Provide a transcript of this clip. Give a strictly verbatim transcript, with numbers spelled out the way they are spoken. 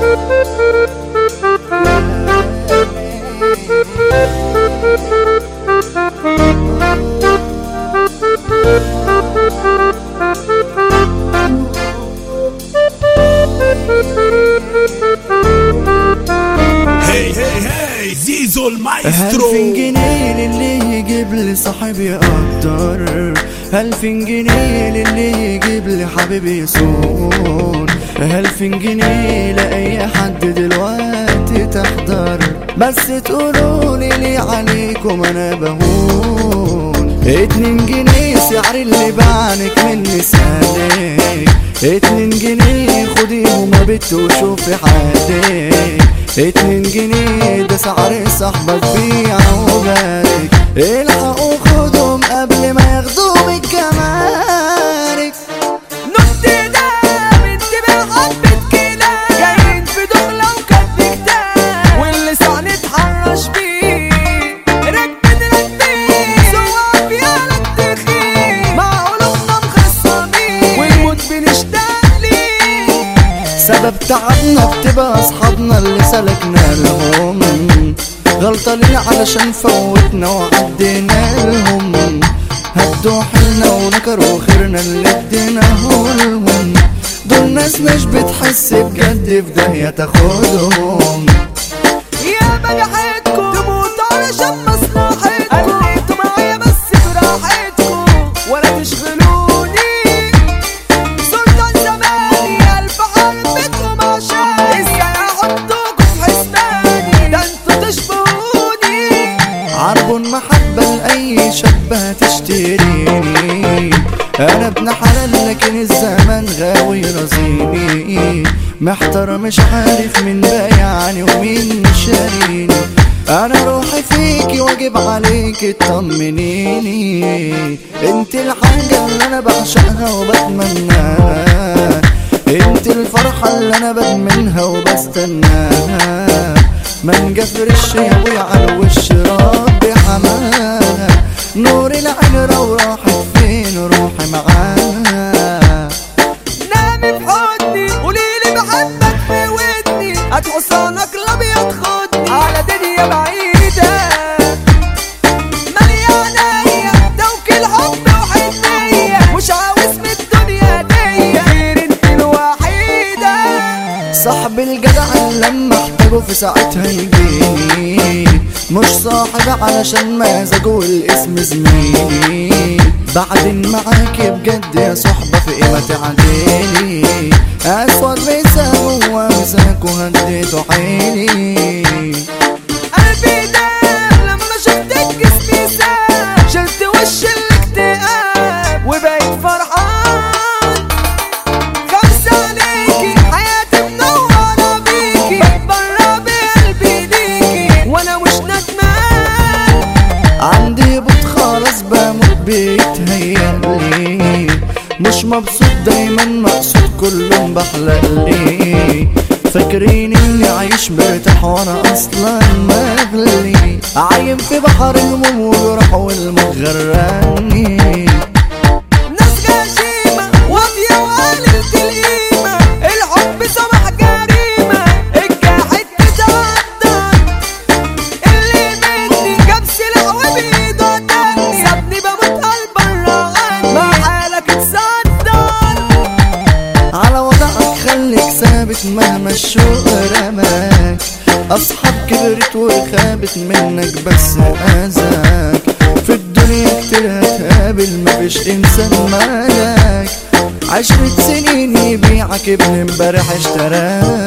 هي هي هي زيزو المايسترو. ألفين جنيه للي يجيب لي صاحب يقدر، ألفين جنيه للي يجيب لي حبيب يصون، ألفين جنيه لأي حد دلوقتي تحضر، بس تقولولي لي عليكم أنا بهون. اتنين جنيه سعر اللي بعنك مني سالك، اتنين جنيه خديهم يا بت وشوفي حالك، اتنين جنيه ده سعر صاحبك بيعه وبارك، الحقوا خدهم قبل ما ياخدوا من كمارك. نص ده بنتبع حبة كده جايين في دخلة وكاتب كتاب، واللي سعني اتحرش بيه راكبين راكبين سوا فيها التخين، مع قلوبنا مخصمين والموت بنشتاق ليه. سبب تعبنا بتبقى اصحابنا اللي سلكنا لهم، غلطانين علشان فوتنا وعدينا لهم، هدوا حلنا ونكروا خيرنا اللي اديناه لهم، دول ناس مش بتحس بجد في داهية تاخدهم. يا بجحتكم تموتوا علشان مصلحتكم، قلتوا معايا بس براحتكم ولا تشغلوني، سلطان زماني ألف حربكم عشان ازاي احطكم في حسباني، ده انتوا تشبهوني. عرب المحبة لأي شاب هتشتريني، أنا ابن حلال لكن الزمن غاوي رزيني، محتار مش عارف مين بايعني ومين شاريني، أنا روحي فيكي واجب عليكي تطمنيني، انت الحاجة اللي أنا بعشقها وبتمناها، انت الفرحة اللي أنا بدمنها وبستناها، ما نجفرش يا ابويا على الوش ربي حماها، نور العين لو راحت فين روحي معاها. نامي في حضني قوليلي بحبك في ودني، هات حصانك الابيض خدني على دنيا بعيدة مليانية توكيل حب وحنية، مش عاوز من الدنيا دي غير انت الوحيدة. صاحب الجدع لما احتاجه في ساعتها يجيني، مش صاحب علشان مزاجه والاسم زميلي، بعدين معاكي بجد يا صحبة في ايه ما تعديني، اسود بيساوي ومساك وهديته عيني. قلبي داب لما شفتك جسمي ساب، شلت وش الاكتئاب وبقيت فرحان، خمسة عليكي حياتي منورة بيكي، بتبرى بقلبي ليكي وانا مش ندمان، عندي بوت خلاص بموت بيتهيألي، مش مبسوط دايما مقصود كلهم بحلقلي، فاكرين اني عايش مرتاح وانا اصلا مغلي، عايم في بحر الهموم وجرح والموت غرقني. ناس غشيمة واطية وقللت القيمة، الحب صباح جريمة الجاحد تتقدر، اللي مني جاب سلاح وبإيده قتلني، سابني بموت قلب الرغم مع حالك اتصدر. على وضعك خليك ثابت مهما الشوق رماك، اصحاب كبرت وخابت منك بس اذاك، في الدنيا كتير هتقابل مفيش انسان مالك، عشرة سنين يبيعك ابن امبارح اشتراك.